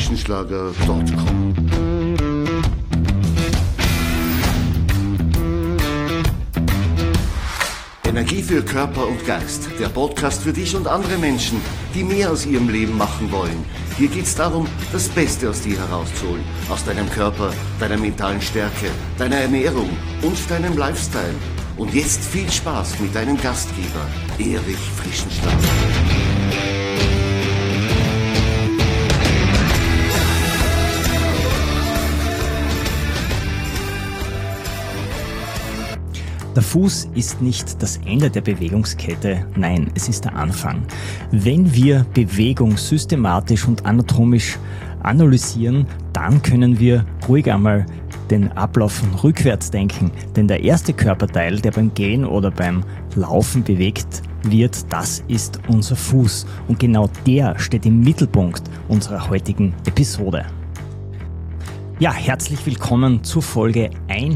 www.frischenschlager.com. Energie für Körper und Geist. Der Podcast für dich und andere Menschen, die mehr aus ihrem Leben machen wollen. Hier geht's darum, das Beste aus dir herauszuholen. Aus deinem Körper, deiner mentalen Stärke, deiner Ernährung und deinem Lifestyle. Und jetzt viel Spaß mit deinem Gastgeber, Erich Frischenschlager. Der Fuß ist nicht das Ende der Bewegungskette, nein, es ist der Anfang. Wenn wir Bewegung systematisch und anatomisch analysieren, dann können wir ruhig einmal den Ablauf von rückwärts denken, denn der erste Körperteil, der beim Gehen oder beim Laufen bewegt wird, das ist unser Fuß. Und genau der steht im Mittelpunkt unserer heutigen Episode. Ja, herzlich willkommen zu Folge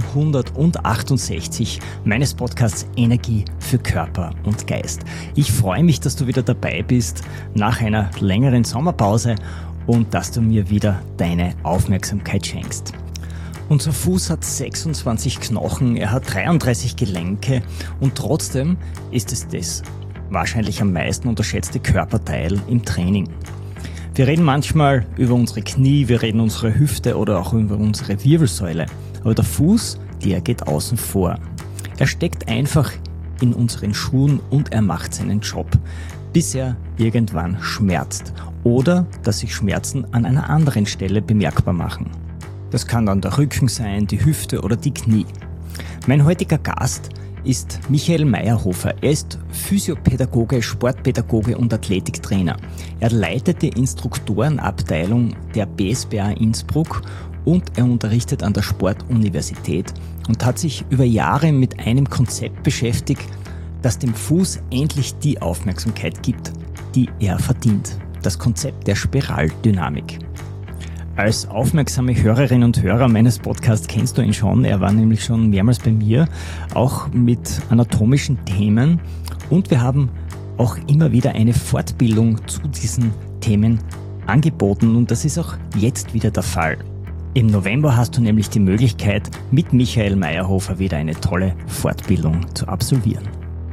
168 meines Podcasts Energie für Körper und Geist. Ich freue mich, dass du wieder dabei bist nach einer längeren Sommerpause und dass du mir wieder deine Aufmerksamkeit schenkst. Unser Fuß hat 26 Knochen, er hat 33 Gelenke und trotzdem ist es das wahrscheinlich am meisten unterschätzte Körperteil im Training. Wir reden manchmal über unsere Knie, wir reden unsere Hüfte oder auch über unsere Wirbelsäule. Aber der Fuß, der geht außen vor. Er steckt einfach in unseren Schuhen und er macht seinen Job, bis er irgendwann schmerzt oder dass sich Schmerzen an einer anderen Stelle bemerkbar machen. Das kann dann der Rücken sein, die Hüfte oder die Knie. Mein heutiger Gast ist Michael Meyerhofer. Er ist Physiopädagoge, Sportpädagoge und Athletiktrainer. Er leitet die Instruktorenabteilung der BSBA Innsbruck und er unterrichtet an der Sportuniversität und hat sich über Jahre mit einem Konzept beschäftigt, das dem Fuß endlich die Aufmerksamkeit gibt, die er verdient. Das Konzept der Spiraldynamik. Als aufmerksame Hörerinnen und Hörer meines Podcasts kennst du ihn schon. Er war nämlich schon mehrmals bei mir, auch mit anatomischen Themen. Und wir haben auch immer wieder eine Fortbildung zu diesen Themen angeboten. Und das ist auch jetzt wieder der Fall. Im November hast du nämlich die Möglichkeit, mit Michael Meyerhofer wieder eine tolle Fortbildung zu absolvieren.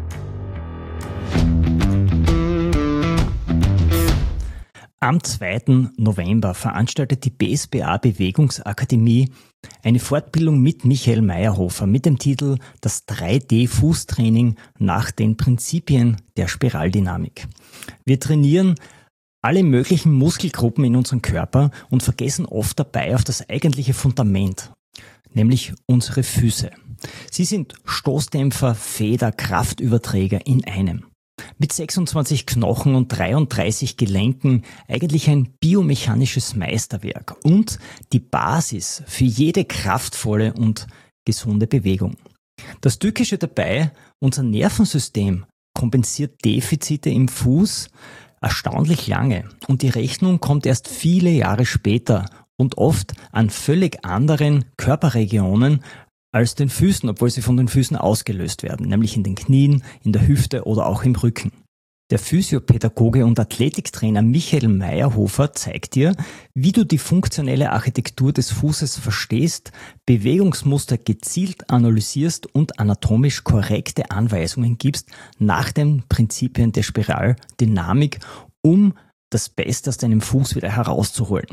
Am 2. November veranstaltet die BSBA Bewegungsakademie eine Fortbildung mit Michael Meyerhofer mit dem Titel Das 3D-Fußtraining nach den Prinzipien der Spiraldynamik. Wir trainieren alle möglichen Muskelgruppen in unserem Körper und vergessen oft dabei auf das eigentliche Fundament, nämlich unsere Füße. Sie sind Stoßdämpfer, Feder, Kraftüberträger in einem. Mit 26 Knochen und 33 Gelenken eigentlich ein biomechanisches Meisterwerk und die Basis für jede kraftvolle und gesunde Bewegung. Das Tückische dabei, unser Nervensystem kompensiert Defizite im Fuß erstaunlich lange und die Rechnung kommt erst viele Jahre später und oft an völlig anderen Körperregionen als den Füßen, obwohl sie von den Füßen ausgelöst werden, nämlich in den Knien, in der Hüfte oder auch im Rücken. Der Physiopädagoge und Athletiktrainer Michael Meyerhofer zeigt dir, wie du die funktionelle Architektur des Fußes verstehst, Bewegungsmuster gezielt analysierst und anatomisch korrekte Anweisungen gibst nach den Prinzipien der Spiraldynamik, um das Beste aus deinem Fuß wieder herauszuholen.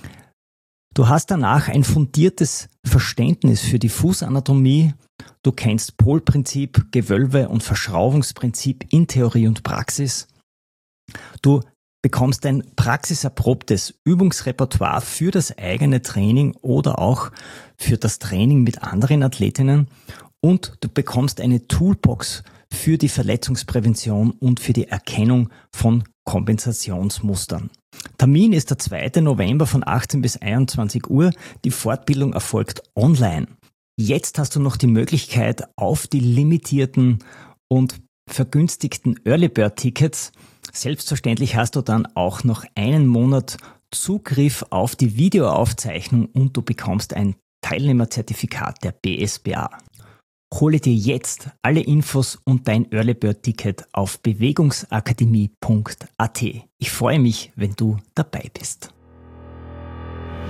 Du hast danach ein fundiertes Verständnis für die Fußanatomie. Du kennst Polprinzip, Gewölbe- und Verschraubungsprinzip in Theorie und Praxis. Du bekommst ein praxiserprobtes Übungsrepertoire für das eigene Training oder auch für das Training mit anderen Athletinnen. Und du bekommst eine Toolbox für die Verletzungsprävention und für die Erkennung von Kompensationsmustern. Termin ist der 2. November von 18 bis 21 Uhr. Die Fortbildung erfolgt online. Jetzt hast du noch die Möglichkeit, auf die limitierten und vergünstigten Early Bird Tickets. Selbstverständlich hast du dann auch noch einen Monat Zugriff auf die Videoaufzeichnung und du bekommst ein Teilnehmerzertifikat der BSBA. Hole dir jetzt alle Infos und dein Early Bird Ticket auf bewegungsakademie.at. Ich freue mich, wenn du dabei bist.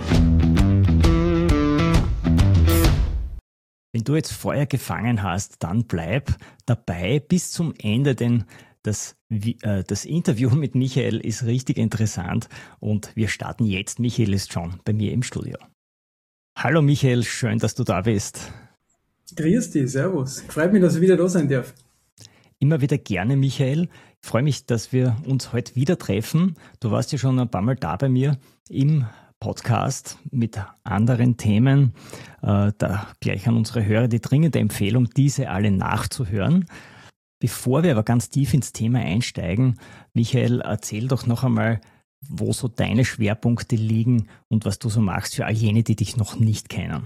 Wenn du jetzt Feuer gefangen hast, dann bleib dabei bis zum Ende, denn das Interview mit Michael ist richtig interessant und wir starten jetzt. Michael ist schon bei mir im Studio. Hallo Michael, schön, dass du da bist. Grüß dich, servus. Freut mich, dass ich wieder da sein darf. Immer wieder gerne, Michael. Ich freue mich, dass wir uns heute wieder treffen. Du warst ja schon ein paar Mal da bei mir im Podcast mit anderen Themen. Da gleich an unsere Hörer die dringende Empfehlung, diese alle nachzuhören. Bevor wir aber ganz tief ins Thema einsteigen, Michael, erzähl doch noch einmal, wo so deine Schwerpunkte liegen und was du so machst für all jene, die dich noch nicht kennen.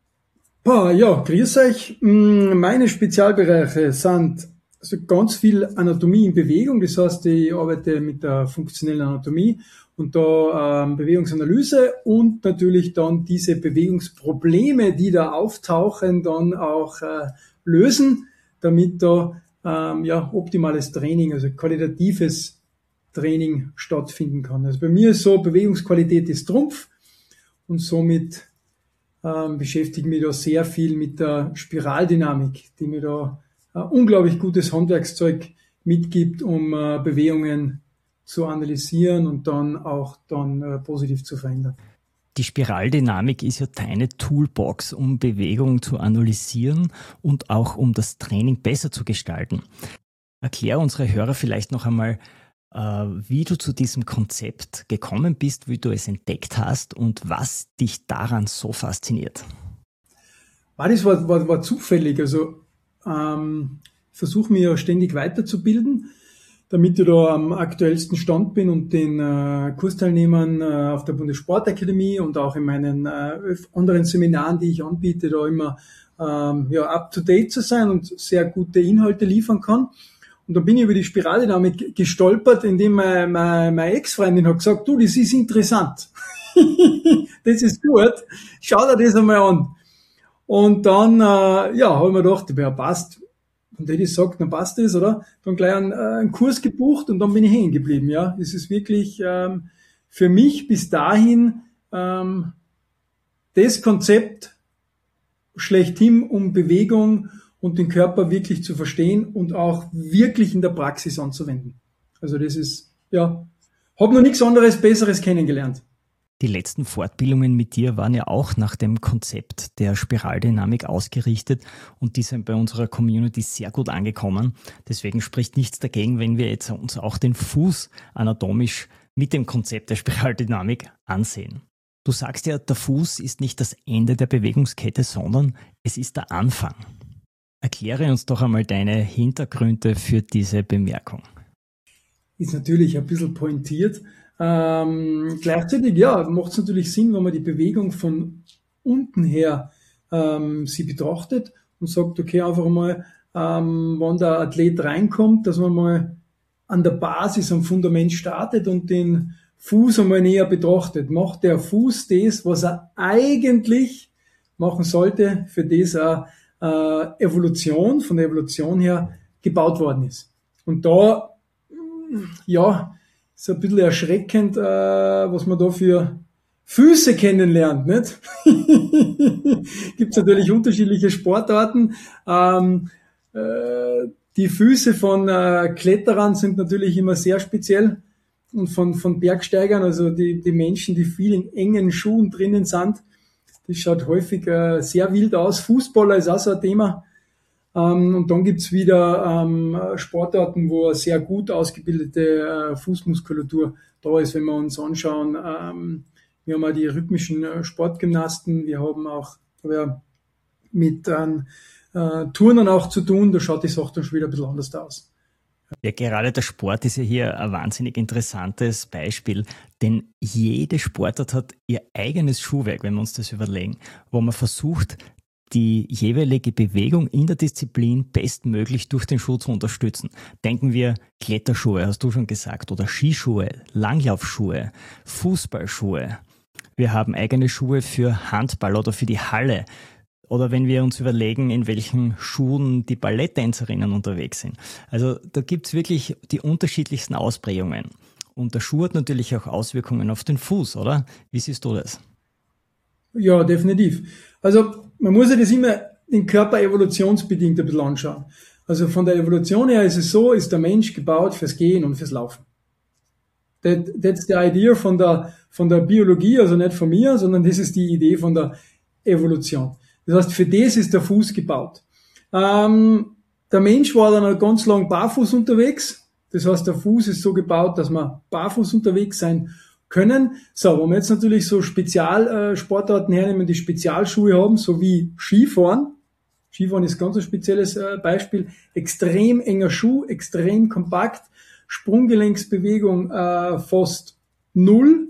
Ja, grüß euch. Meine Spezialbereiche sind also ganz viel Anatomie in Bewegung. Das heißt, ich arbeite mit der funktionellen Anatomie und da Bewegungsanalyse und natürlich dann diese Bewegungsprobleme, die da auftauchen, dann auch lösen, damit da optimales Training, also qualitatives Training stattfinden kann. Also bei mir ist so, Bewegungsqualität ist Trumpf und somit beschäftige mich da sehr viel mit der Spiraldynamik, die mir da unglaublich gutes Handwerkszeug mitgibt, um Bewegungen zu analysieren und dann positiv zu verändern. Die Spiraldynamik ist ja deine Toolbox, um Bewegung zu analysieren und auch um das Training besser zu gestalten. Erklär unsere Hörer vielleicht noch einmal, wie du zu diesem Konzept gekommen bist, wie du es entdeckt hast und was dich daran so fasziniert. Das war zufällig. Also ich versuche mich ja ständig weiterzubilden, damit ich da am aktuellsten Stand bin und den Kursteilnehmern auf der Bundessportakademie und auch in meinen anderen Seminaren, die ich anbiete, da immer up-to-date zu sein und sehr gute Inhalte liefern kann. Und da bin ich über die Spiraldynamik gestolpert, indem meine Ex-Freundin hat gesagt, du, das ist interessant. Das ist gut. Schau dir das einmal an. Und dann, habe ich mir gedacht, ja, passt. Und hätte ich gesagt, dann passt das, oder? Dann gleich einen Kurs gebucht und dann bin ich hängen geblieben, ja. Es ist wirklich für mich bis dahin das Konzept schlechthin, um Bewegung und den Körper wirklich zu verstehen und auch wirklich in der Praxis anzuwenden. Also das ist, habe noch nichts anderes, Besseres kennengelernt. Die letzten Fortbildungen mit dir waren ja auch nach dem Konzept der Spiraldynamik ausgerichtet und die sind bei unserer Community sehr gut angekommen. Deswegen spricht nichts dagegen, wenn wir jetzt uns auch den Fuß anatomisch mit dem Konzept der Spiraldynamik ansehen. Du sagst ja, der Fuß ist nicht das Ende der Bewegungskette, sondern es ist der Anfang. Erkläre uns doch einmal deine Hintergründe für diese Bemerkung. Ist natürlich ein bisschen pointiert. Gleichzeitig, macht es natürlich Sinn, wenn man die Bewegung von unten her sie betrachtet und sagt, okay, einfach mal, wenn der Athlet reinkommt, dass man mal an der Basis, am Fundament startet und den Fuß einmal näher betrachtet. Macht der Fuß das, was er eigentlich machen sollte, für das er von der Evolution her gebaut worden ist. Und da, ist ein bisschen erschreckend, was man da für Füße kennenlernt, nicht? Gibt es natürlich unterschiedliche Sportarten. Die Füße von Kletterern sind natürlich immer sehr speziell und von Bergsteigern, also die Menschen, die viel in engen Schuhen drinnen sind. Das schaut häufig sehr wild aus. Fußballer ist auch so ein Thema. Und dann gibt's wieder Sportarten, wo eine sehr gut ausgebildete Fußmuskulatur da ist, wenn wir uns anschauen. Wir haben auch die rhythmischen Sportgymnasten, wir haben auch mit Turnern auch zu tun, da schaut die Sache dann schon wieder ein bisschen anders aus. Ja, gerade der Sport ist ja hier ein wahnsinnig interessantes Beispiel, denn jede Sportart hat ihr eigenes Schuhwerk, wenn wir uns das überlegen, wo man versucht, die jeweilige Bewegung in der Disziplin bestmöglich durch den Schuh zu unterstützen. Denken wir Kletterschuhe, hast du schon gesagt, oder Skischuhe, Langlaufschuhe, Fußballschuhe. Wir haben eigene Schuhe für Handball oder für die Halle. Oder wenn wir uns überlegen, in welchen Schuhen die Balletttänzerinnen unterwegs sind. Also da gibt's wirklich die unterschiedlichsten Ausprägungen. Und der Schuh hat natürlich auch Auswirkungen auf den Fuß, oder? Wie siehst du das? Ja, definitiv. Also man muss sich das immer den Körper evolutionsbedingt ein bisschen anschauen. Also von der Evolution her ist es so, ist der Mensch gebaut fürs Gehen und fürs Laufen. That's the idea von der Biologie, also nicht von mir, sondern das ist die Idee von der Evolution. Das heißt, für das ist der Fuß gebaut. Der Mensch war dann ganz lang barfuß unterwegs. Das heißt, der Fuß ist so gebaut, dass wir barfuß unterwegs sein können. So, wenn wir jetzt natürlich so Spezialsportarten hernehmen, die Spezialschuhe haben, so wie Skifahren. Skifahren ist ganz ein spezielles Beispiel. Extrem enger Schuh, extrem kompakt, Sprunggelenksbewegung fast null.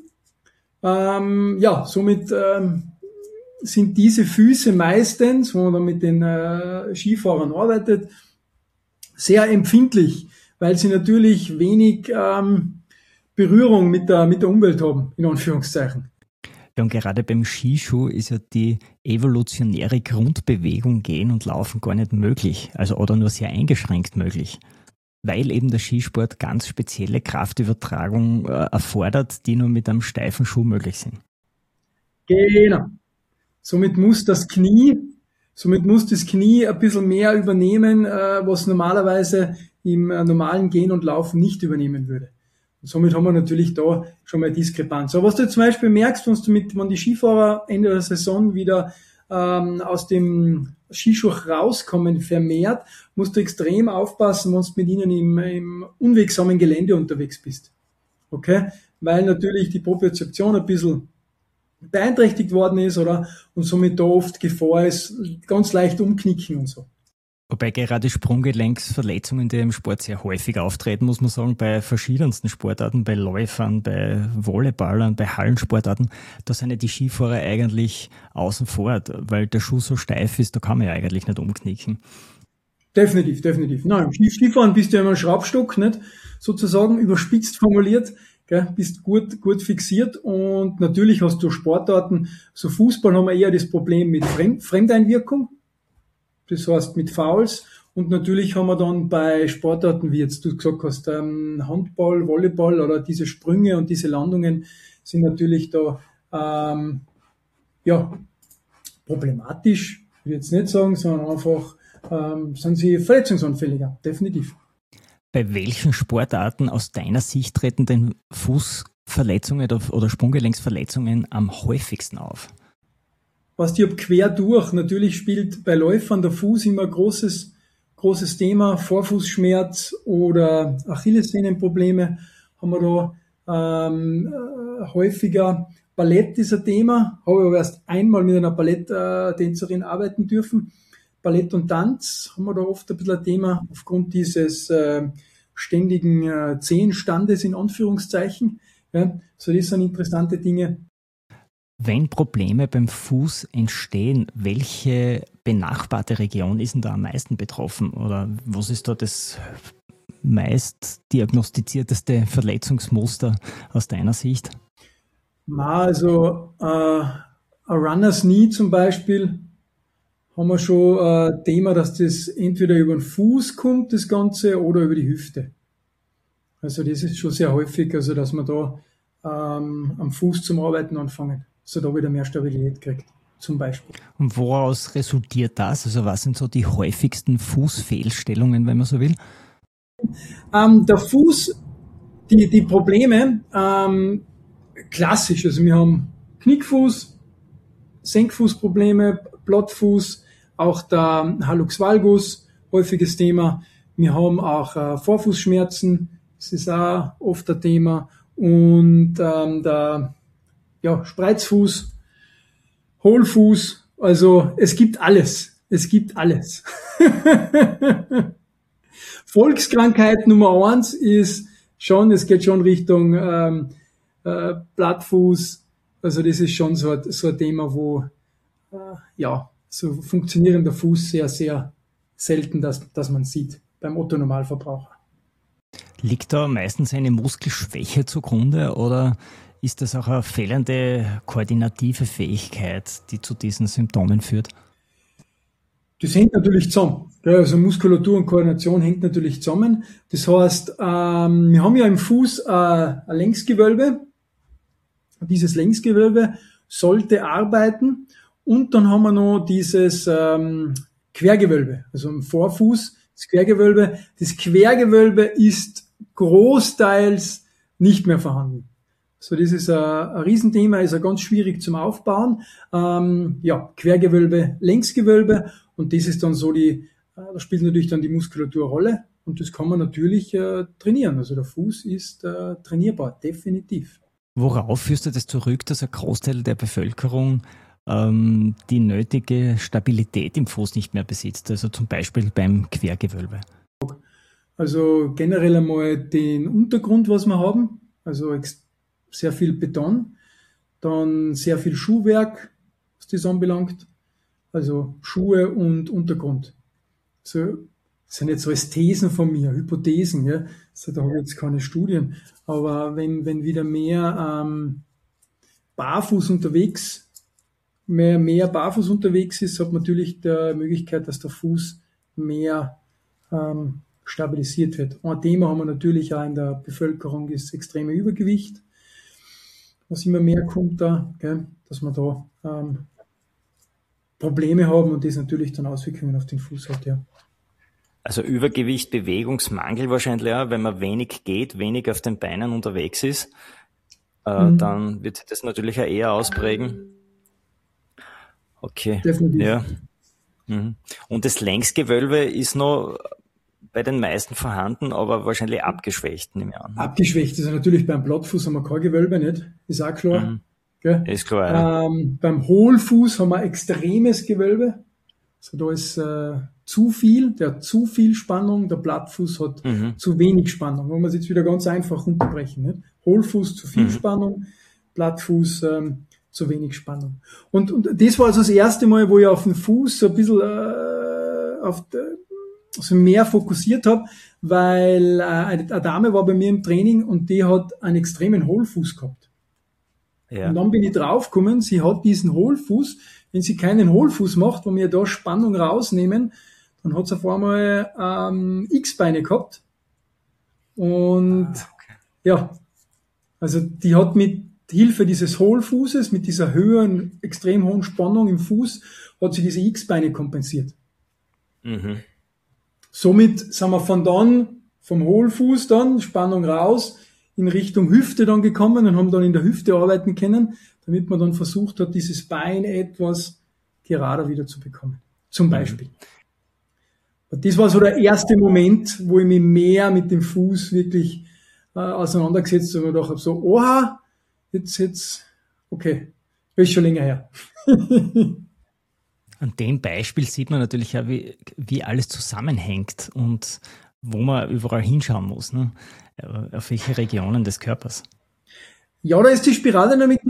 Somit sind diese Füße meistens, wenn man dann mit den Skifahrern arbeitet, sehr empfindlich, weil sie natürlich wenig Berührung mit der Umwelt haben, in Anführungszeichen. Ja, und gerade beim Skischuh ist ja die evolutionäre Grundbewegung Gehen und Laufen gar nicht möglich, also oder nur sehr eingeschränkt möglich, weil eben der Skisport ganz spezielle Kraftübertragung erfordert, die nur mit einem steifen Schuh möglich sind. Genau. Somit muss das Knie ein bisschen mehr übernehmen, was normalerweise im normalen Gehen und Laufen nicht übernehmen würde. Und somit haben wir natürlich da schon mal Diskrepanz. Aber was du zum Beispiel merkst, wenn die Skifahrer Ende der Saison wieder aus dem Skischuh rauskommen, vermehrt, musst du extrem aufpassen, wenn du mit ihnen im unwegsamen Gelände unterwegs bist. Okay? Weil natürlich die Propriozeption ein bisschen beeinträchtigt worden ist, oder? Und somit da oft Gefahr ist, ganz leicht umknicken und so. Wobei gerade Sprunggelenksverletzungen, die im Sport sehr häufig auftreten, muss man sagen, bei verschiedensten Sportarten, bei Läufern, bei Volleyballern, bei Hallensportarten, da sind ja die Skifahrer eigentlich außen vor, weil der Schuh so steif ist, da kann man ja eigentlich nicht umknicken. Definitiv. Nein, im Skifahren bist du ja immer ein Schraubstock, nicht? Sozusagen überspitzt formuliert, gell? Bist gut fixiert, und natürlich hast du Sportarten, so Fußball haben wir eher das Problem mit Fremdeinwirkung. Das heißt mit Fouls, und natürlich haben wir dann bei Sportarten, wie jetzt du gesagt hast, Handball, Volleyball oder diese Sprünge und diese Landungen sind natürlich da problematisch, will ich jetzt nicht sagen, sondern einfach sind sie verletzungsanfälliger, definitiv. Bei welchen Sportarten aus deiner Sicht treten denn Fußverletzungen oder Sprunggelenksverletzungen am häufigsten auf? Was die quer durch, natürlich spielt bei Läufern der Fuß immer ein großes Thema, Vorfußschmerz oder Achillessehnenprobleme haben wir da häufiger. Ballett ist ein Thema, habe aber erst einmal mit einer Balletttänzerin arbeiten dürfen. Ballett und Tanz haben wir da oft ein bisschen ein Thema, aufgrund dieses ständigen Zehenstandes in Anführungszeichen. Ja, so das sind interessante Dinge. Wenn Probleme beim Fuß entstehen, welche benachbarte Region ist denn da am meisten betroffen? Oder was ist da das meist diagnostizierteste Verletzungsmuster aus deiner Sicht? Also ein Runner's Knee zum Beispiel haben wir schon ein Thema, dass das entweder über den Fuß kommt, das Ganze, oder über die Hüfte. Also das ist schon sehr häufig, also dass man da am Fuß zum Arbeiten anfangen, so da wieder mehr Stabilität kriegt, zum Beispiel. Und woraus resultiert das? Also was sind so die häufigsten Fußfehlstellungen, wenn man so will? Der Fuß, die Probleme, klassisch, also wir haben Knickfuß, Senkfußprobleme, Plattfuß, auch der Hallux valgus, häufiges Thema. Wir haben auch Vorfußschmerzen, das ist auch oft ein Thema. Und der Spreizfuß, Hohlfuß, also es gibt alles. Volkskrankheit Nummer 1 ist schon, es geht schon Richtung Plattfuß, also das ist schon so ein Thema, wo so funktionierender Fuß sehr, sehr selten, dass man sieht beim Otto-Normalverbraucher. Liegt da meistens eine Muskelschwäche zugrunde oder ist das auch eine fehlende koordinative Fähigkeit, die zu diesen Symptomen führt? Das hängt natürlich zusammen. Also Muskulatur und Koordination hängt natürlich zusammen. Das heißt, wir haben ja im Fuß ein Längsgewölbe. Dieses Längsgewölbe sollte arbeiten. Und dann haben wir noch dieses Quergewölbe, also im Vorfuß, das Quergewölbe. Das Quergewölbe ist großteils nicht mehr vorhanden. So, das ist ein Riesenthema, ist ja ganz schwierig zum Aufbauen. Quergewölbe, Längsgewölbe, und das ist dann so da spielt natürlich dann die Muskulatur eine Rolle, und das kann man natürlich trainieren. Also der Fuß ist trainierbar, definitiv. Worauf führst du das zurück, dass ein Großteil der Bevölkerung die nötige Stabilität im Fuß nicht mehr besitzt? Also zum Beispiel beim Quergewölbe. Also generell einmal den Untergrund, was wir haben, also sehr viel Beton, dann sehr viel Schuhwerk, was das anbelangt, also Schuhe und Untergrund. So, das sind jetzt alles Thesen von mir, Hypothesen, ja. Also da habe ich jetzt keine Studien, aber wenn wieder mehr barfuß unterwegs ist, hat man natürlich die Möglichkeit, dass der Fuß mehr stabilisiert wird. Ein Thema haben wir natürlich auch in der Bevölkerung, ist extreme Übergewicht, was immer mehr kommt da, gell, dass wir da Probleme haben und das natürlich dann Auswirkungen auf den Fuß hat, ja. Also Übergewicht, Bewegungsmangel wahrscheinlich auch, wenn man wenig geht, wenig auf den Beinen unterwegs ist, dann wird sich das natürlich auch eher ausprägen. Okay. Definitiv. Ja. Mhm. Und das Längsgewölbe ist noch bei den meisten vorhanden, aber wahrscheinlich abgeschwächt, nehme ich an. Abgeschwächt ist natürlich beim Plattfuß haben wir kein Gewölbe, nicht? Ist auch klar. Mhm. Gell? Ist klar, ja. Beim Hohlfuß haben wir extremes Gewölbe. Also da ist der hat zu viel Spannung, der Plattfuß hat zu wenig Spannung. Wenn wir es jetzt wieder ganz einfach runterbrechen. Nicht? Hohlfuß zu viel Spannung, Plattfuß zu wenig Spannung. Und das war also das erste Mal, wo ich auf den Fuß so ein bisschen mehr fokussiert habe, weil eine Dame war bei mir im Training und die hat einen extremen Hohlfuß gehabt. Ja. Und dann bin ich draufgekommen, sie hat diesen Hohlfuß. Wenn sie keinen Hohlfuß macht, wo wir da Spannung rausnehmen, dann hat sie auf einmal X-Beine gehabt. Und ja, also die hat mit Hilfe dieses Hohlfußes, mit dieser extrem hohen Spannung im Fuß, hat sie diese X-Beine kompensiert. Mhm. Somit sind wir vom Hohlfuß dann, Spannung raus, in Richtung Hüfte dann gekommen und haben dann in der Hüfte arbeiten können, damit man dann versucht hat, dieses Bein etwas gerader wieder zu bekommen. Zum Beispiel. Und das war so der erste Moment, wo ich mich mehr mit dem Fuß wirklich auseinandergesetzt habe und gedacht habe, so, oha, jetzt, okay, das ist schon länger her. An dem Beispiel sieht man natürlich auch, wie alles zusammenhängt und wo man überall hinschauen muss, ne? Auf welche Regionen des Körpers. Ja, da ist die Spiraldynamik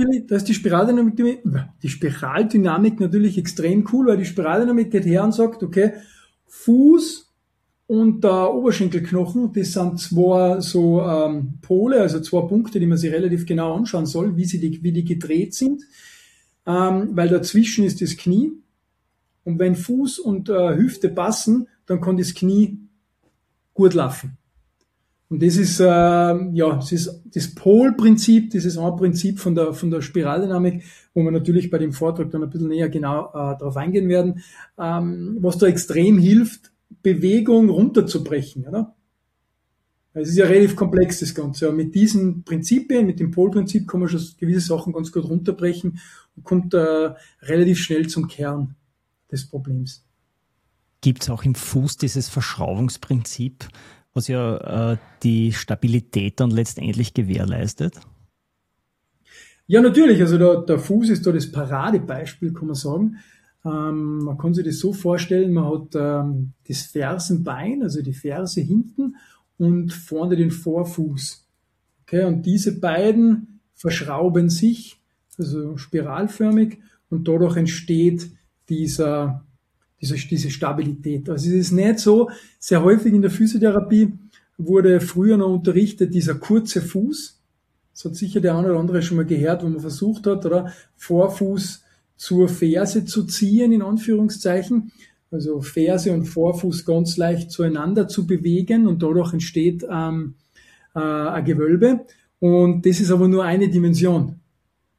natürlich extrem cool, weil die Spiraldynamik geht her und sagt, okay, Fuß und der Oberschenkelknochen, das sind zwei so Pole, also zwei Punkte, die man sich relativ genau anschauen soll, wie die gedreht sind, weil dazwischen ist das Knie. Und wenn Fuß und Hüfte passen, dann kann das Knie gut laufen. Und das ist das ist das Polprinzip, das ist ein Prinzip von der Spiraldynamik, wo wir natürlich bei dem Vortrag dann ein bisschen näher genau darauf eingehen werden, was da extrem hilft, Bewegung runterzubrechen, oder? Es ist ja relativ komplex, das Ganze. Ja, mit diesen Prinzipien, mit dem Polprinzip kann man schon gewisse Sachen ganz gut runterbrechen und kommt relativ schnell zum Kern des Problems. Gibt es auch im Fuß dieses Verschraubungsprinzip, was ja die Stabilität dann letztendlich gewährleistet? Ja, natürlich. Also der Fuß ist da das Paradebeispiel, kann man sagen. Man kann sich das so vorstellen, man hat das Fersenbein, also die Ferse hinten und vorne den Vorfuß. Okay, und diese beiden verschrauben sich, also spiralförmig, und dadurch entsteht diese Stabilität. Also es ist nicht so, sehr häufig in der Physiotherapie wurde früher noch unterrichtet, dieser kurze Fuß. Das hat sicher der eine oder andere schon mal gehört, wo man versucht hat, oder Vorfuß zur Ferse zu ziehen, in Anführungszeichen. Also Ferse und Vorfuß ganz leicht zueinander zu bewegen und dadurch entsteht ein Gewölbe. Und das ist aber nur eine Dimension.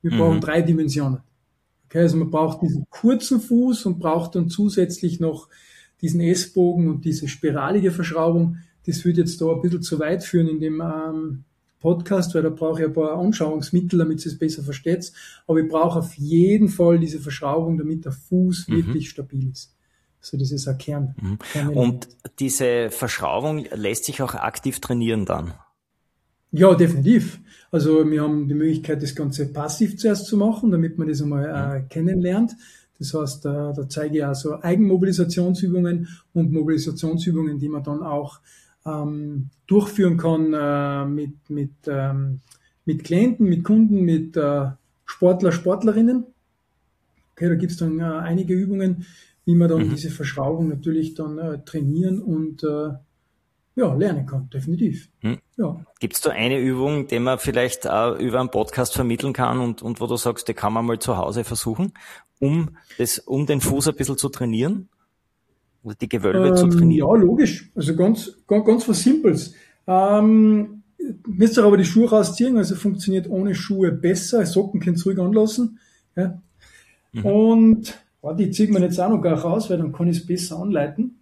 Wir brauchen 3 Dimensionen. Okay, also man braucht diesen kurzen Fuß und braucht dann zusätzlich noch diesen S-Bogen und diese spiralige Verschraubung. Das würde jetzt da ein bisschen zu weit führen in dem Podcast, weil da brauche ich ein paar Anschauungsmittel, damit ihr es besser versteht. Aber ich brauche auf jeden Fall diese Verschraubung, damit der Fuß wirklich stabil ist. So, das ist ein Kern. Und diese Verschraubung lässt sich auch aktiv trainieren dann? Ja, definitiv. Also wir haben die Möglichkeit, das Ganze passiv zuerst zu machen, damit man das einmal kennenlernt. Das heißt, da zeige ich also Eigenmobilisationsübungen und Mobilisationsübungen, die man dann auch durchführen kann mit Klienten, mit Kunden, mit Sportler, Sportlerinnen. Okay, da gibt's dann einige Übungen, wie man dann diese Verschraubung natürlich dann trainieren und lernen kann, definitiv. Ja. Gibt es da eine Übung, die man vielleicht auch über einen Podcast vermitteln kann und wo du sagst, die kann man mal zu Hause versuchen, um den Fuß ein bisschen zu trainieren? Oder die Gewölbe zu trainieren? Ja, logisch. Also ganz was Simples. Müsst ihr aber die Schuhe rausziehen, also funktioniert ohne Schuhe besser. Socken könnt ihr ruhig anlassen. Ja. Und die zieht man jetzt auch noch gar raus, weil dann kann ich es besser anleiten.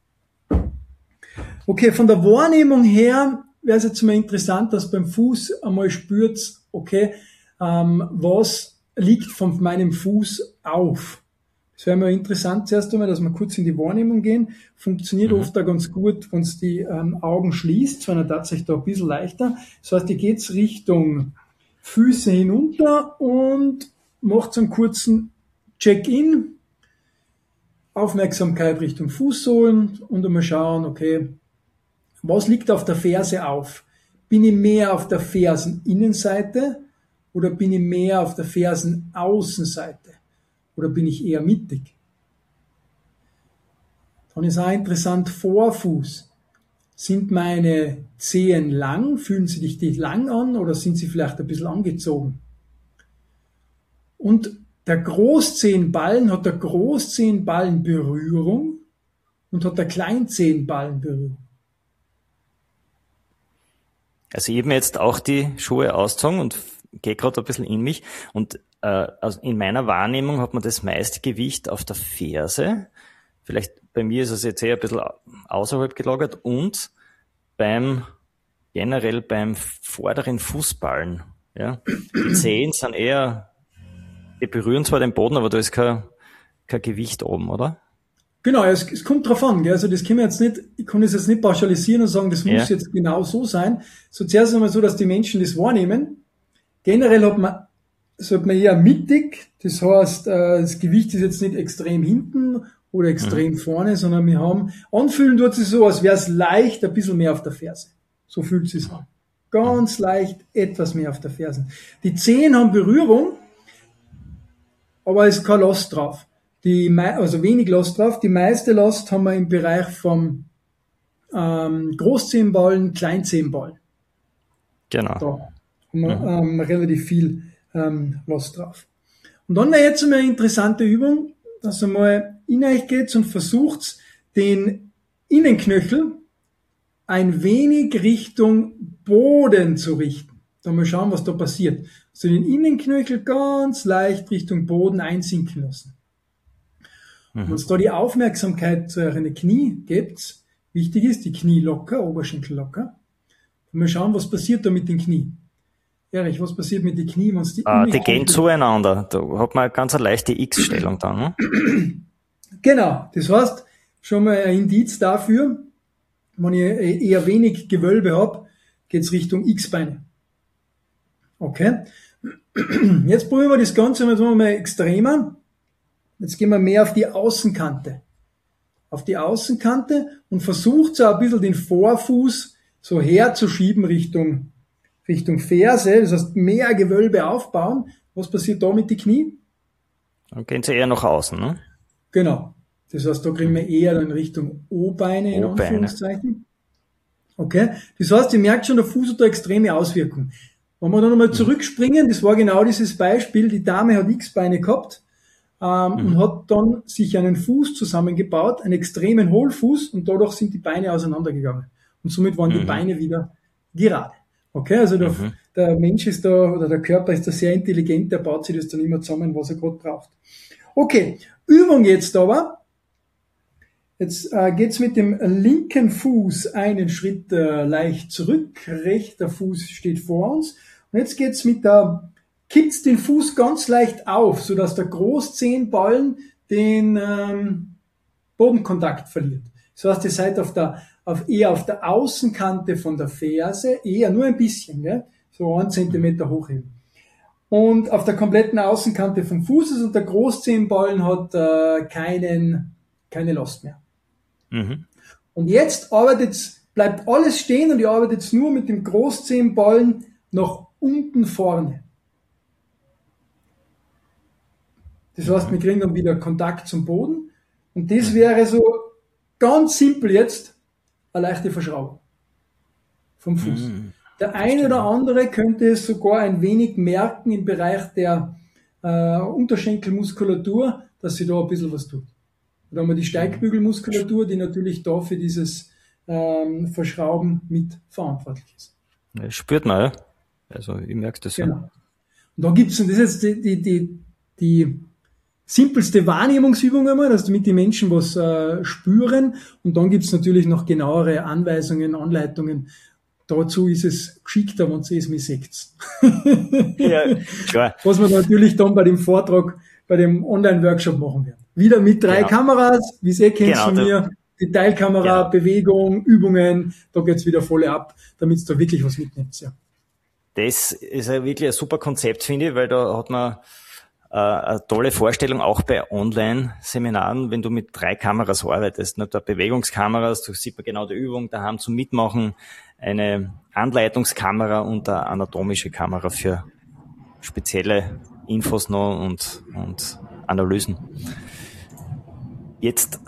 Okay, von der Wahrnehmung her wäre es jetzt mal interessant, dass beim Fuß einmal spürt, okay, was liegt von meinem Fuß auf. Das wäre mal interessant zuerst einmal, dass wir kurz in die Wahrnehmung gehen. Funktioniert oft auch ganz gut, wenn es die Augen schließt, sondern tatsächlich da ein bisschen leichter. Das heißt, ihr geht Richtung Füße hinunter und macht einen kurzen Check-in, Aufmerksamkeit Richtung Fußsohlen und einmal schauen, okay, was liegt auf der Ferse auf? Bin ich mehr auf der Ferseninnenseite oder bin ich mehr auf der Fersenaußenseite? Oder bin ich eher mittig? Dann ist auch interessant, Vorfuß. Sind meine Zehen lang? Fühlen sie dich lang an oder sind sie vielleicht ein bisschen angezogen? Und der Großzehenballen hat der Großzehenballen Berührung und hat der Kleinzehenballen Berührung. Also ich habe mir jetzt auch die Schuhe ausgezogen und gehe gerade ein bisschen in mich und also in meiner Wahrnehmung hat man das meiste Gewicht auf der Ferse. Vielleicht bei mir ist es jetzt eher ein bisschen außerhalb gelagert und generell beim vorderen Fußballen. Ja. Die Zehen sind eher, die berühren zwar den Boden, aber da ist kein Gewicht oben, oder? Genau, es kommt drauf an, gell? Also das kann man jetzt nicht, ich kann das jetzt nicht pauschalisieren und sagen, das muss jetzt genau so sein. So zuerst einmal so, dass die Menschen das wahrnehmen. Generell sollte man eher mittig, das heißt, das Gewicht ist jetzt nicht extrem hinten oder extrem vorne, sondern wir haben, anfühlen tut sich so, als wäre es leicht ein bisschen mehr auf der Ferse. So fühlt es sich an. Ganz leicht etwas mehr auf der Fersen. Die Zehen haben Berührung, aber es ist kein Last drauf. Also wenig Last drauf. Die meiste Last haben wir im Bereich vom Großzehenballen, Kleinzehenballen. Genau. Da haben wir relativ viel Last drauf. Und dann wäre jetzt eine interessante Übung, dass ihr mal in euch geht und versucht, den Innenknöchel ein wenig Richtung Boden zu richten. Dann mal schauen, was da passiert. Also den Innenknöchel ganz leicht Richtung Boden einsinken lassen. Wenn es da die Aufmerksamkeit zu euren Knie gibt, wichtig ist, die Knie locker, Oberschenkel locker. Und mal schauen, was passiert da mit den Knien. Erich, was passiert mit den Knien, wenn es die gehen zueinander. Da hat man eine ganz leichte X-Stellung dann, ne? Genau. Das heißt, schon mal ein Indiz dafür, wenn ich eher wenig Gewölbe habe, geht's Richtung X-Beine. Okay? Jetzt probieren wir das Ganze mal extremer. Jetzt gehen wir mehr auf die Außenkante. Auf die Außenkante und versucht so ein bisschen den Vorfuß so herzuschieben Richtung Ferse. Das heißt, mehr Gewölbe aufbauen. Was passiert da mit den Knien? Dann gehen sie eher nach außen, ne? Genau. Das heißt, da kriegen wir eher dann Richtung O-Beine, in Anführungszeichen. Okay. Das heißt, ihr merkt schon, der Fuß hat da extreme Auswirkungen. Wenn wir dann nochmal zurückspringen, das war genau dieses Beispiel, die Dame hat X-Beine gehabt, und hat dann sich einen Fuß zusammengebaut, einen extremen Hohlfuß, und dadurch sind die Beine auseinandergegangen. Und somit waren die Beine wieder gerade. Okay, also der Mensch ist da, oder der Körper ist da sehr intelligent, der baut sich das dann immer zusammen, was er gerade braucht. Okay, Übung jetzt aber. Jetzt geht's mit dem linken Fuß einen Schritt leicht zurück, rechter Fuß steht vor uns. Und jetzt geht's kippt's den Fuß ganz leicht auf, sodass der Großzehenballen den Bodenkontakt verliert. Das heißt, ihr seid eher auf der Außenkante von der Ferse, eher nur ein bisschen, gell? So 1 Zentimeter hochheben. Und auf der kompletten Außenkante vom Fußes und der Großzehenballen hat keine Last mehr. Mhm. Und jetzt bleibt alles stehen und ihr arbeitet nur mit dem Großzehenballen nach unten vorne. Das heißt, wir kriegen dann wieder Kontakt zum Boden und das wäre so ganz simpel jetzt eine leichte Verschraubung vom Fuß. Der eine oder andere könnte es sogar ein wenig merken im Bereich der Unterschenkelmuskulatur, dass sie da ein bisschen was tut. Da haben wir die Steigbügelmuskulatur, die natürlich da für dieses Verschrauben mit verantwortlich ist. Das spürt man, ja. Also ich merke das ja. Genau. Und da gibt's, und das ist jetzt die simpelste Wahrnehmungsübung einmal, dass damit die Menschen was spüren. Und dann gibt's natürlich noch genauere Anweisungen, Anleitungen. Dazu ist es geschickter, wenn ihr es mir seht. Ja, klar. Was wir natürlich dann bei dem Vortrag, bei dem Online-Workshop machen werden. Wieder mit 3 Kameras, wie ihr kennt von mir. Detailkamera, Bewegung, Übungen, da geht's wieder voll ab, damit ihr da wirklich was mitnimmt. Ja. Das ist ja wirklich ein super Konzept, finde ich, weil da hat man eine tolle Vorstellung, auch bei Online-Seminaren, wenn du mit 3 Kameras arbeitest. Nicht nur Bewegungskameras, da sieht man genau die Übung daheim zum Mitmachen, eine Anleitungskamera und eine anatomische Kamera für spezielle Infos noch und Analysen. Jetzt,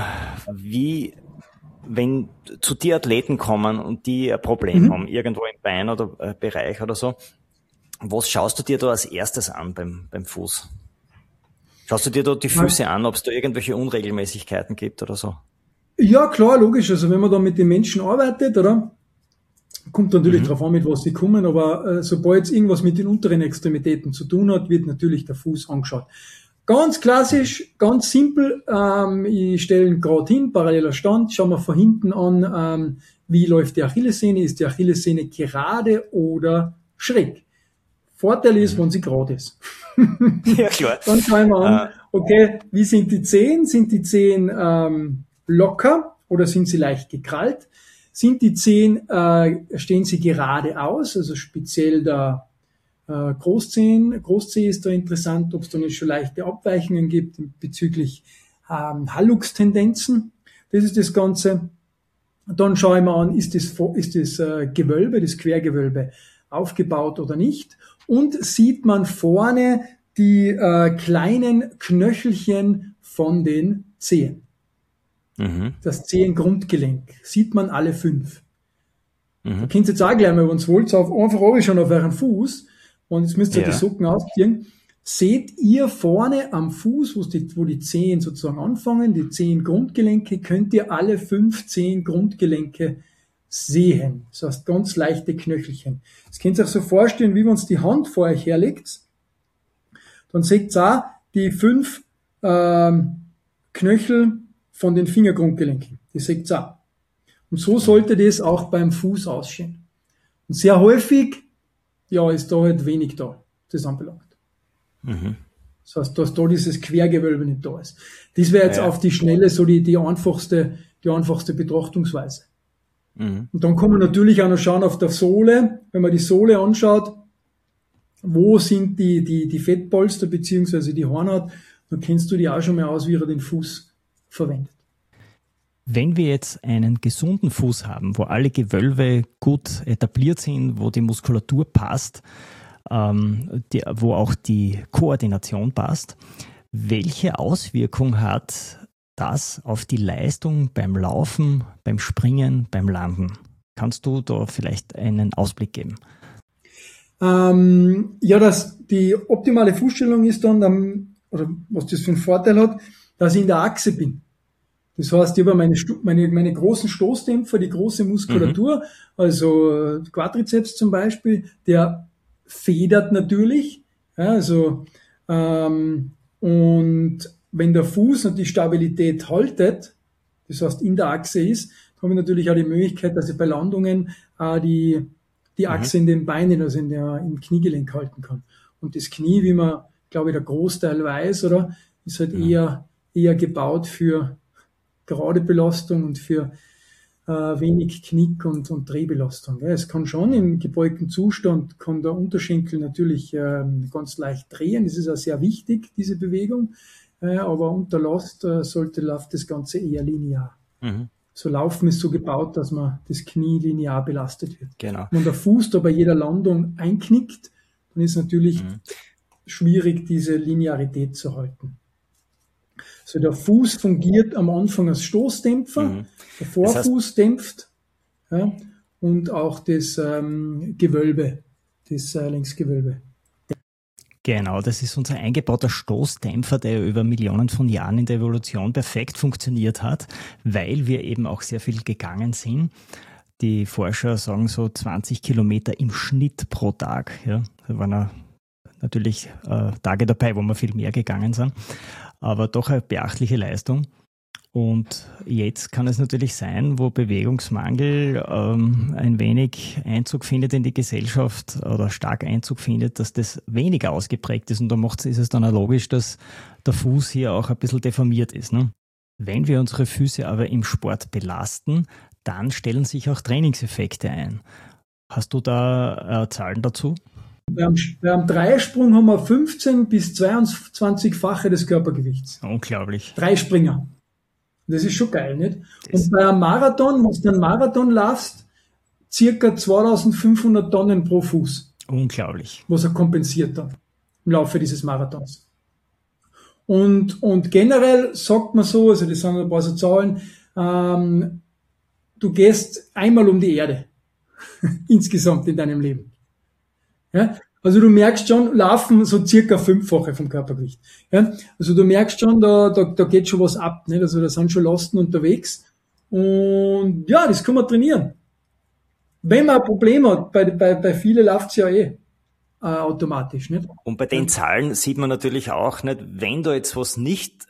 wenn zu dir Athleten kommen und die ein Problem haben, irgendwo im Bein oder Bereich oder so, was schaust du dir da als erstes an beim Fuß? Schaust du dir da die Füße an, ob es da irgendwelche Unregelmäßigkeiten gibt oder so? Ja, klar, logisch. Also wenn man da mit den Menschen arbeitet, oder? Kommt natürlich drauf an, mit was sie kommen, aber sobald es irgendwas mit den unteren Extremitäten zu tun hat, wird natürlich der Fuß angeschaut. Ganz klassisch, ganz simpel, ich stelle ihn gerade hin, paralleler Stand, schauen wir von hinten an, wie läuft die Achillessehne, ist die Achillessehne gerade oder schräg. Vorteil ist, wenn sie gerade ist. Ja, klar. Dann schauen wir an, okay, wie sind die Zehen? Sind die Zehen locker oder sind sie leicht gekrallt? Sind die Zehen, stehen sie geradeaus, also speziell der Großzehe ist da interessant, ob es da nicht schon leichte Abweichungen gibt bezüglich Hallux-Tendenzen. Das ist das Ganze. Dann schaue ich mir an, ist das Gewölbe, das Quergewölbe aufgebaut oder nicht. Und sieht man vorne die kleinen Knöchelchen von den Zehen. Das Zehengrundgelenk. Sieht man alle 5. Da könnt ihr jetzt auch gleich mal, wenn ihr wollt, einfach oben schon auf euren Fuß. Und jetzt müsst ihr die Socken ausziehen. Seht ihr vorne am Fuß, wo die Zehen sozusagen anfangen, die Zehengrundgelenke, könnt ihr alle 5 Zehengrundgelenke sehen. Das heißt, ganz leichte Knöchelchen. Das könnt ihr euch so vorstellen, wie wenn ihr die Hand vor euch herlegt. Dann seht ihr auch die 5 Knöchel von den Fingergrundgelenken. Die seht ihr auch. Und so sollte das auch beim Fuß aussehen. Und sehr häufig, ist da halt wenig da, das anbelangt. Das heißt, dass da dieses Quergewölbe nicht da ist. Das wäre jetzt auf die Schnelle so die einfachste Betrachtungsweise. Und dann kann man natürlich auch noch schauen auf der Sohle, wenn man die Sohle anschaut, wo sind die Fettpolster beziehungsweise die Hornhaut, dann kennst du die auch schon mal aus, wie er den Fuß verwendet. Wenn wir jetzt einen gesunden Fuß haben, wo alle Gewölbe gut etabliert sind, wo die Muskulatur passt, wo auch die Koordination passt, welche Auswirkung hat das auf die Leistung beim Laufen, beim Springen, beim Landen? Kannst du da vielleicht einen Ausblick geben? Die optimale Fußstellung ist dann, oder was das für einen Vorteil hat, dass ich in der Achse bin. Das heißt, ich habe meine großen Stoßdämpfer, die große Muskulatur, also Quadrizeps zum Beispiel, der federt natürlich. Ja, also und wenn der Fuß und die Stabilität haltet, das heißt in der Achse ist, habe ich natürlich auch die Möglichkeit, dass ich bei Landungen die Achse in den Beinen, also im Kniegelenk halten kann. Und das Knie, wie man, glaube ich, der Großteil weiß, oder, ist halt eher gebaut für gerade Belastung und für wenig Knick und Drehbelastung. Ja, es kann schon im gebeugten Zustand, kann der Unterschenkel natürlich ganz leicht drehen. Das ist auch sehr wichtig, diese Bewegung. Aber unter Last läuft das Ganze eher linear. So Laufen ist so gebaut, dass man das Knie linear belastet wird. Genau. Wenn der Fuß da bei jeder Landung einknickt, dann ist natürlich schwierig, diese Linearität zu halten. So der Fuß fungiert am Anfang als Stoßdämpfer, der Vorfuß dämpft, ja, und auch das Gewölbe, das Längsgewölbe. Genau, das ist unser eingebauter Stoßdämpfer, der über Millionen von Jahren in der Evolution perfekt funktioniert hat, weil wir eben auch sehr viel gegangen sind. Die Forscher sagen so 20 Kilometer im Schnitt pro Tag. Ja. Da waren natürlich Tage dabei, wo wir viel mehr gegangen sind, aber doch eine beachtliche Leistung. Und jetzt kann es natürlich sein, wo Bewegungsmangel ein wenig Einzug findet in die Gesellschaft oder stark Einzug findet, dass das weniger ausgeprägt ist. Und da ist es dann auch logisch, dass der Fuß hier auch ein bisschen deformiert ist. Ne? Wenn wir unsere Füße aber im Sport belasten, dann stellen sich auch Trainingseffekte ein. Hast du da Zahlen dazu? Beim Dreisprung haben wir 15 bis 22-fache des Körpergewichts. Unglaublich. Dreispringer. Das ist schon geil, nicht? Und bei einem Marathon, wenn du einen Marathon laufst, circa 2500 Tonnen pro Fuß. Unglaublich. Was er kompensiert dann im Laufe dieses Marathons. Und generell sagt man so, also das sind ein paar so Zahlen, du gehst einmal um die Erde. Insgesamt in deinem Leben. Ja? Also du merkst schon, laufen so circa 5-fache vom Körpergewicht. Ja? Also du merkst schon, da geht schon was ab. Nicht? Also da sind schon Lasten unterwegs. Und ja, das kann man trainieren. Wenn man ein Problem hat, bei vielen läuft es ja automatisch. Nicht? Und bei den Zahlen sieht man natürlich auch, nicht, wenn da jetzt was nicht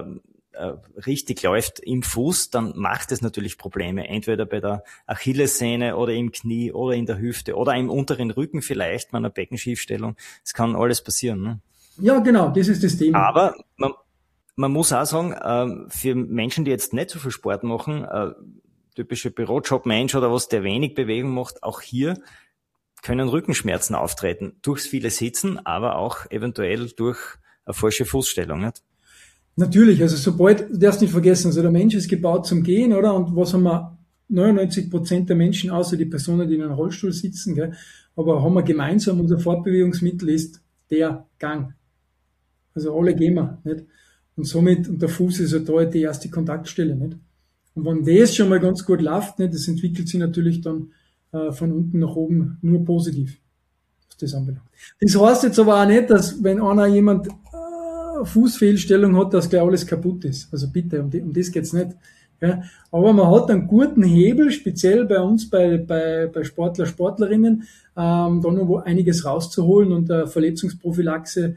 richtig läuft im Fuß, dann macht es natürlich Probleme. Entweder bei der Achillessehne oder im Knie oder in der Hüfte oder im unteren Rücken vielleicht, bei einer Beckenschiefstellung. Es kann alles passieren. Ne? Ja, genau, das ist das Thema. Aber man muss auch sagen, für Menschen, die jetzt nicht so viel Sport machen, typische Bürojob-Mensch oder was, der wenig Bewegung macht, auch hier können Rückenschmerzen auftreten. Durchs viele Sitzen, aber auch eventuell durch eine falsche Fußstellung. Nicht? Natürlich, also sobald, du darfst nicht vergessen, also der Mensch ist gebaut zum Gehen, oder? Und was haben wir? 99% der Menschen, außer die Personen, die in einem Rollstuhl sitzen, gell? Aber haben wir gemeinsam, unser Fortbewegungsmittel ist der Gang. Also alle gehen wir, nicht? Und somit, und der Fuß ist ja da die erste Kontaktstelle, nicht? Und wenn das schon mal ganz gut läuft, nicht? Das entwickelt sich natürlich dann von unten nach oben nur positiv, was das anbelangt. Das heißt jetzt aber auch nicht, dass wenn jemand Fußfehlstellung hat, dass gleich alles kaputt ist. Also bitte, um das geht's nicht. Ja. Aber man hat einen guten Hebel, speziell bei uns, bei Sportler, Sportlerinnen, da noch einiges rauszuholen und Verletzungsprophylaxe,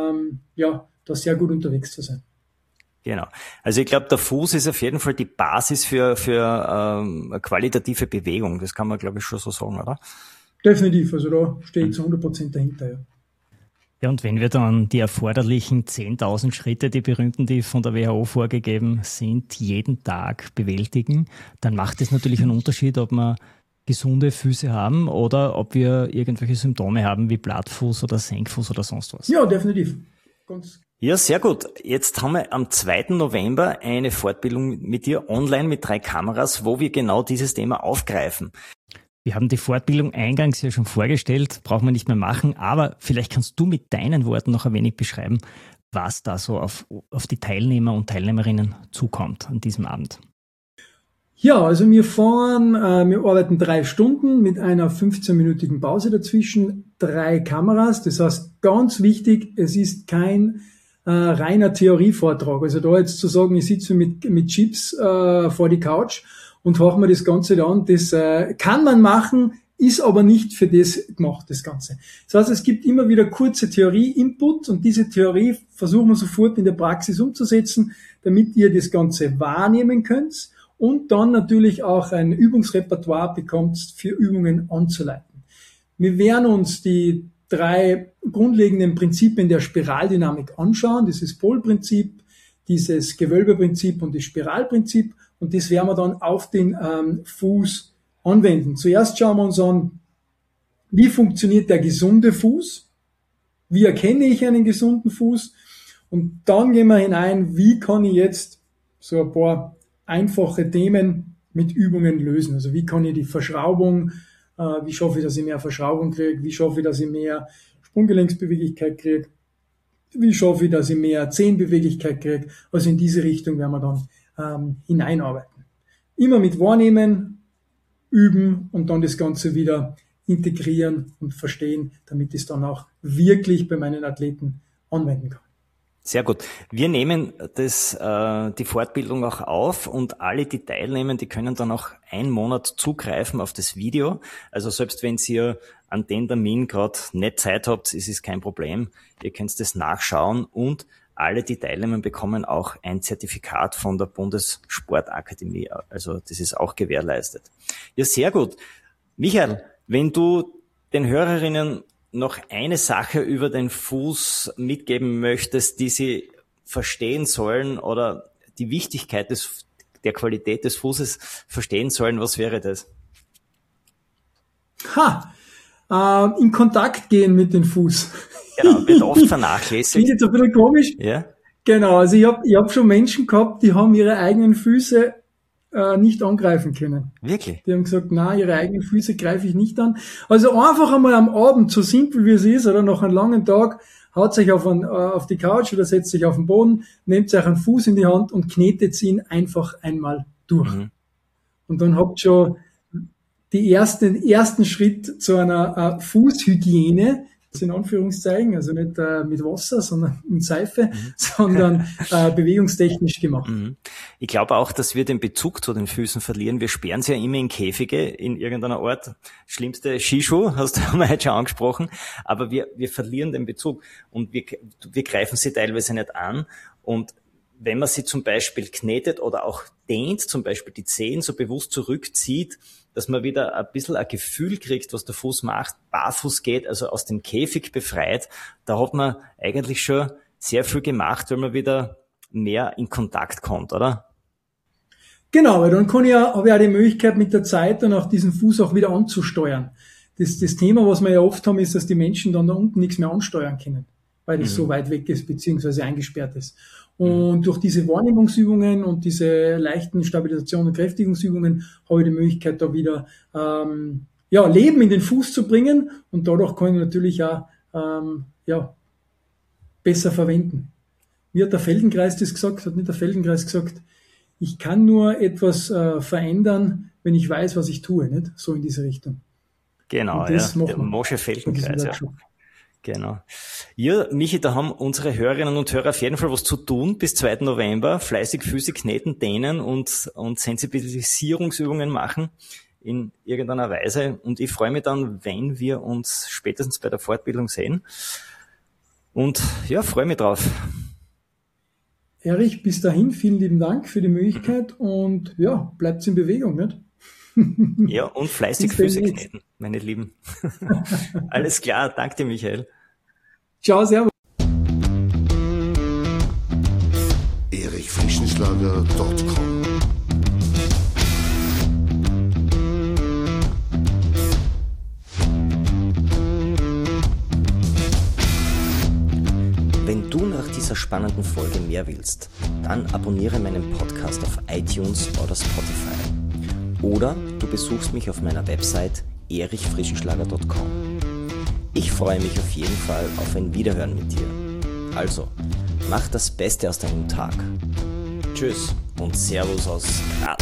da sehr gut unterwegs zu sein. Genau. Also ich glaube, der Fuß ist auf jeden Fall die Basis für qualitative Bewegung. Das kann man, glaube ich, schon so sagen, oder? Definitiv. Also da stehe ich zu 100% dahinter, ja. Ja, und wenn wir dann die erforderlichen 10.000 Schritte, die berühmten, die von der WHO vorgegeben sind, jeden Tag bewältigen, dann macht es natürlich einen Unterschied, ob wir gesunde Füße haben oder ob wir irgendwelche Symptome haben wie Plattfuß oder Senkfuß oder sonst was. Ja, definitiv. Ja, sehr gut. Jetzt haben wir am 2. November eine Fortbildung mit dir online mit 3 Kameras, wo wir genau dieses Thema aufgreifen. Wir haben die Fortbildung eingangs ja schon vorgestellt, brauchen wir nicht mehr machen, aber vielleicht kannst du mit deinen Worten noch ein wenig beschreiben, was da so auf die Teilnehmer und Teilnehmerinnen zukommt an diesem Abend. Ja, also wir arbeiten 3 Stunden mit einer 15-minütigen Pause dazwischen, 3 Kameras, das heißt ganz wichtig, es ist kein reiner Theorievortrag. Also da jetzt zu sagen, ich sitze mit Chips vor die Couch und höre mir das Ganze da an, das kann man machen, ist aber nicht für das gemacht, das Ganze. Das heißt, es gibt immer wieder kurze Theorie-Input und diese Theorie versuchen wir sofort in der Praxis umzusetzen, damit ihr das Ganze wahrnehmen könnt und dann natürlich auch ein Übungsrepertoire bekommt, für Übungen anzuleiten. Wir werden uns die 3 grundlegenden Prinzipien der Spiraldynamik anschauen. Das ist Polprinzip, dieses Gewölbeprinzip und das Spiralprinzip und das werden wir dann auf den Fuß anwenden. Zuerst schauen wir uns an, wie funktioniert der gesunde Fuß, wie erkenne ich einen gesunden Fuß und dann gehen wir hinein, wie kann ich jetzt so ein paar einfache Themen mit Übungen lösen. Also wie kann ich die Verschraubung, wie schaffe ich, dass ich mehr Verschraubung kriege, wie schaffe ich, dass ich mehr Sprunggelenksbeweglichkeit kriege, wie schaffe ich, dass ich mehr Zehenbeweglichkeit kriege. Also in diese Richtung werden wir dann hineinarbeiten. Immer mit Wahrnehmen, üben und dann das Ganze wieder integrieren und verstehen, damit ich es dann auch wirklich bei meinen Athleten anwenden kann. Sehr gut. Wir nehmen die Fortbildung auch auf und alle, die teilnehmen, die können dann auch 1 Monat zugreifen auf das Video. Also selbst wenn ihr an den Termin gerade nicht Zeit habt, ist es kein Problem. Ihr könnt das nachschauen und alle, die teilnehmen, bekommen auch ein Zertifikat von der Bundessportakademie. Also das ist auch gewährleistet. Ja, sehr gut. Michael, wenn du den Hörerinnen noch eine Sache über den Fuß mitgeben möchtest, die sie verstehen sollen oder die Wichtigkeit der Qualität des Fußes verstehen sollen, was wäre das? In Kontakt gehen mit dem Fuß. Genau, wird oft vernachlässigt. Klingt jetzt ein bisschen komisch. Ja. Genau, also ich hab schon Menschen gehabt, die haben ihre eigenen Füße nicht angreifen können. Wirklich? Die haben gesagt, na, ihre eigenen Füße greife ich nicht an. Also einfach einmal am Abend, so simpel wie es ist, oder nach einem langen Tag, haut sich auf die Couch oder setzt sich auf den Boden, nehmt euch einen Fuß in die Hand und knetet ihn einfach einmal durch. Mhm. Und dann habt ihr schon den ersten Schritt zu einer Fußhygiene, das in Anführungszeichen, also nicht mit Wasser, sondern mit Seife, sondern bewegungstechnisch gemacht. Ich glaube auch, dass wir den Bezug zu den Füßen verlieren. Wir sperren sie ja immer in Käfige in irgendeiner Art. Schlimmste Skischuh, hast du mal heute schon angesprochen. Aber wir verlieren den Bezug und wir greifen sie teilweise nicht an. Und wenn man sie zum Beispiel knetet oder auch dehnt, zum Beispiel die Zehen so bewusst zurückzieht, dass man wieder ein bisschen ein Gefühl kriegt, was der Fuß macht, barfuß geht, also aus dem Käfig befreit, da hat man eigentlich schon sehr viel gemacht, weil man wieder mehr in Kontakt kommt, oder? Genau, weil dann habe ich auch die Möglichkeit mit der Zeit dann auch diesen Fuß auch wieder anzusteuern. Das Thema, was wir ja oft haben, ist, dass die Menschen dann da unten nichts mehr ansteuern können, weil das so weit weg ist, beziehungsweise eingesperrt ist. Und durch diese Wahrnehmungsübungen und diese leichten Stabilisation- und Kräftigungsübungen habe ich die Möglichkeit, da wieder Leben in den Fuß zu bringen und dadurch kann ich natürlich auch besser verwenden. Wie hat der Feldenkreis das gesagt? Hat nicht der Feldenkreis gesagt, ich kann nur etwas verändern, wenn ich weiß, was ich tue, nicht? So in diese Richtung. Genau, ja. Der Mosche Feldenkreis, ja. Genau. Ja, Michi, da haben unsere Hörerinnen und Hörer auf jeden Fall was zu tun bis 2. November. Fleißig Füße kneten, dehnen und Sensibilisierungsübungen machen in irgendeiner Weise. Und ich freue mich dann, wenn wir uns spätestens bei der Fortbildung sehen. Und ja, freue mich drauf. Erich, bis dahin, vielen lieben Dank für die Möglichkeit und ja, bleibt in Bewegung, nicht? Ja, und fleißig Füße kneten, meine Lieben. Alles klar, danke dir, Michael. Ciao, servus. erichfrischenschlager.com Wenn du nach dieser spannenden Folge mehr willst, dann abonniere meinen Podcast auf iTunes oder Spotify. Oder du besuchst mich auf meiner Website erichfrischenschlager.com. Ich freue mich auf jeden Fall auf ein Wiederhören mit dir. Also, mach das Beste aus deinem Tag. Tschüss und Servus aus Graz.